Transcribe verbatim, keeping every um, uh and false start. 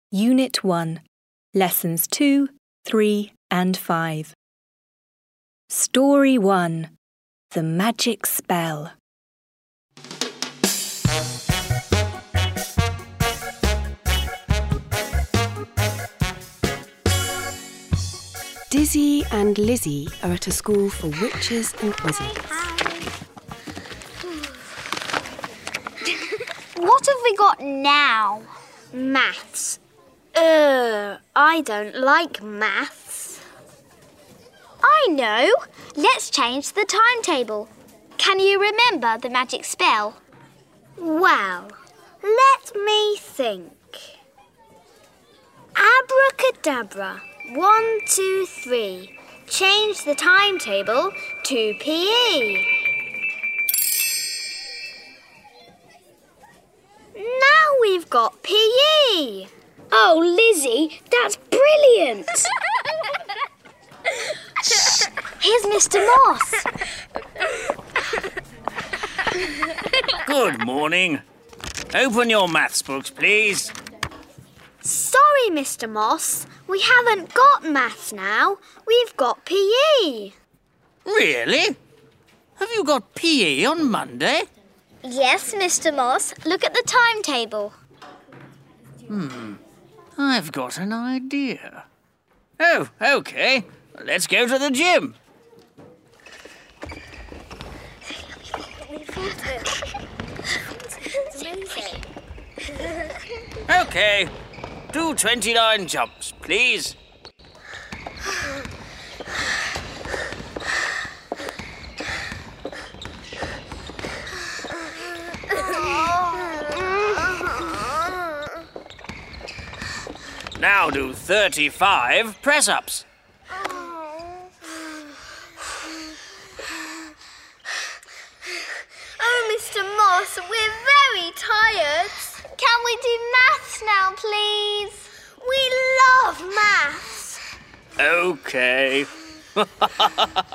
Unit one, Lessons two, three and five. Story one, The Magic Spell. Dizzy and Lizzie are at a school for witches and wizards. What have we got now? Maths. Ugh, I don't like maths. I know. Let's change the timetable. Can you remember the magic spell? Well, let me think. Abracadabra. One, two, three. Change the timetable to P E. Now we've got P E. Oh, Lizzie, that's brilliant. Shh, here's Mister Moss. Good morning. Open your maths books, please. Sorry, Mister Moss. We haven't got maths now. We've got P E. Really? Have you got P E on Monday? Yes, Mister Moss. Look at the timetable. Hmm. I've got an idea. Oh, OK. Let's go to the gym. OK. Do twenty-nine jumps, please. Now do thirty-five press-ups. Oh, Mister Moss, we're very tired. Can we do maths now, please? We love maths. OK.